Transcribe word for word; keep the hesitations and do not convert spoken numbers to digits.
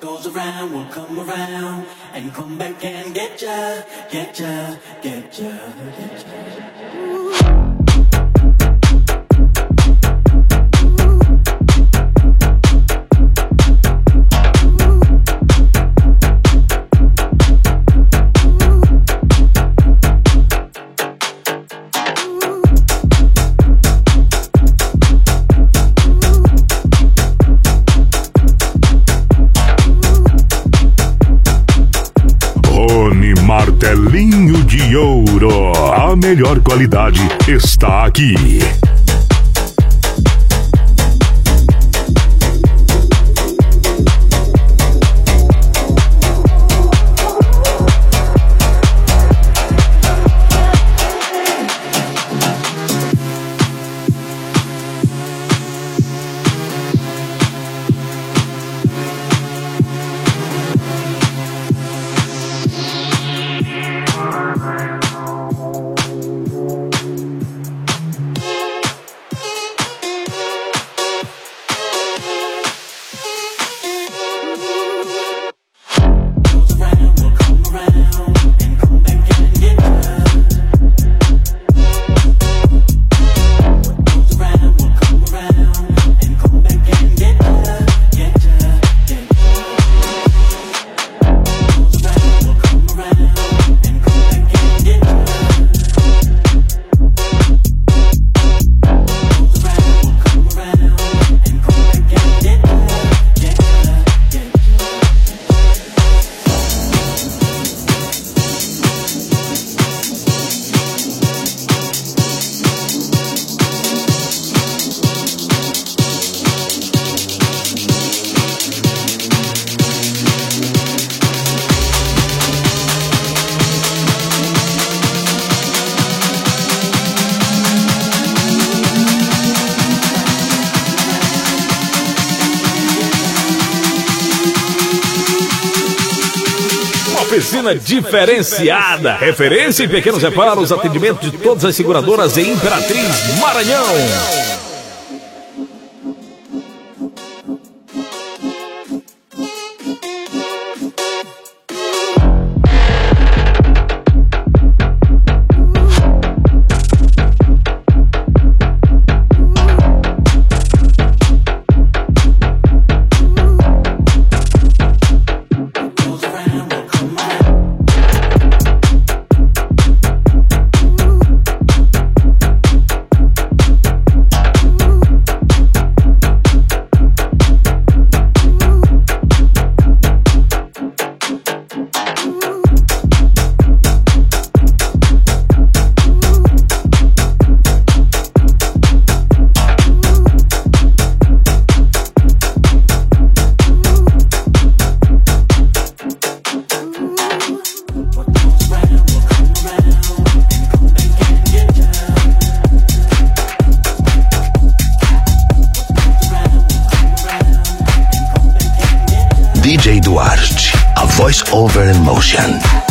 goes around will come around and come back and get ya, get ya, get ya, get ya. Martelinho de Ouro, a melhor qualidade está aqui. Oficina diferenciada, referência em pequenos reparos, atendimento de todas as seguradoras em Imperatriz, Maranhão. D J Duarte, a voice over in motion.